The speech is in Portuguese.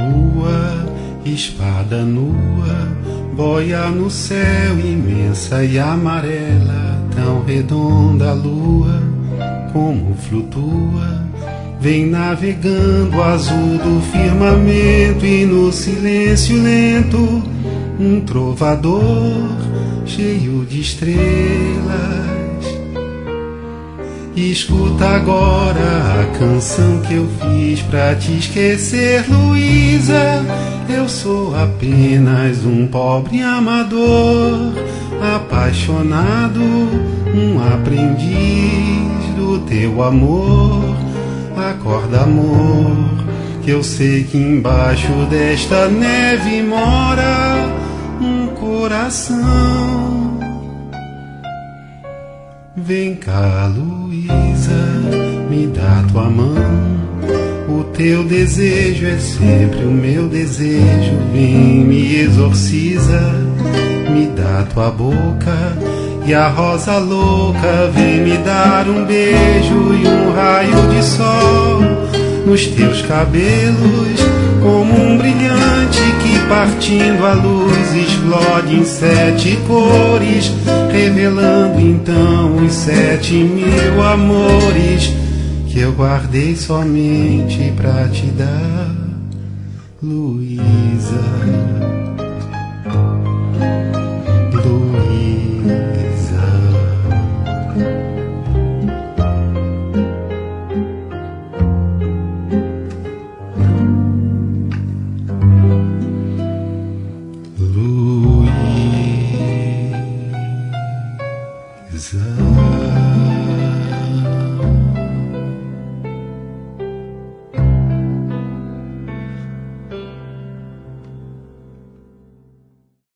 lua, espada nua, boia no céu imensa e amarela, tão redonda a lua, como flutua, vem navegando azul do firmamento, e no silêncio lento um trovador cheio de estrelas. Escuta agora a canção que eu fiz pra te esquecer, Luísa. Eu sou apenas um pobre amador, apaixonado, um aprendiz do teu amor. Acorda, amor, que eu sei que embaixo desta neve mora um coração. Vem cá, Luísa, me dá tua mão. O teu desejo é sempre o meu desejo. Vem, me exorciza, me dá tua boca. E a rosa louca vem me dar um beijo e um raio de sol nos teus cabelos, como um brilhante que partindo a luz explode em 7 cores, revelando então os 7.000 amores que eu guardei somente pra te dar, Luísa. Luísa.